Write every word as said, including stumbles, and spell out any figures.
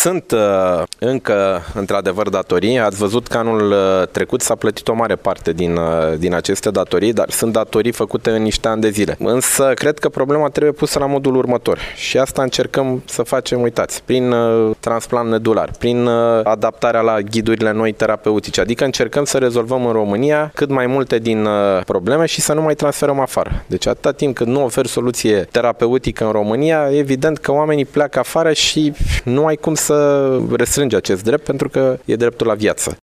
Sunt uh, încă, într-adevăr, datorii. Ați văzut că anul uh, trecut s-a plătit o mare parte din, uh, din aceste datorii, dar sunt datorii făcute în niște ani de zile. Însă, cred că problema trebuie pusă la modul următor. Și asta încercăm să facem, uitați, prin uh, transplant medular, prin uh, adaptarea la ghidurile noi terapeutice. Adică încercăm să rezolvăm în România cât mai multe din uh, probleme și să nu mai transferăm afară. Deci, atâta timp cât nu oferi soluție terapeutică în România, evident că oamenii pleacă afară și nu ai cum să restrângi acest drept, pentru că e dreptul la viață.